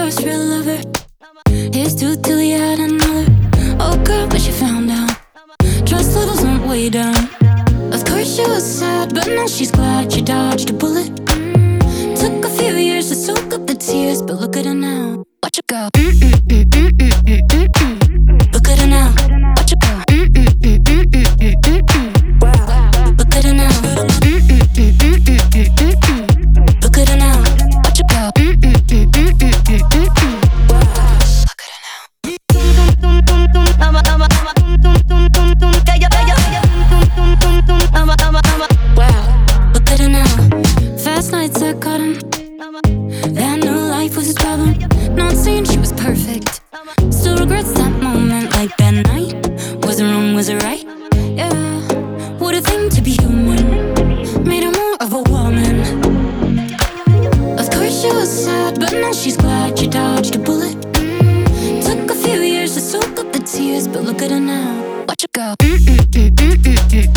first real lover. Here's to till he had another. Oh girl, but she found out trust levels went way down. Of course she was sad, but now she's glad she dodged a bullet. Took a few years to soak up the tears, but look at her now. Watch her go. Look at her now. Watch her go. Wow. Look at her now. Look at her now. Watch her go. Fast nights I caught him. That knew life was his problem. Not saying she was perfect. Still regrets that moment. Like that night. Was it wrong, was it right? Yeah. What a thing to be human. Made her more of a woman. Of course she was sad, but now she's glad she dodged a bullet. Took a few years to soak up the tears, but look at her now. Watch her go.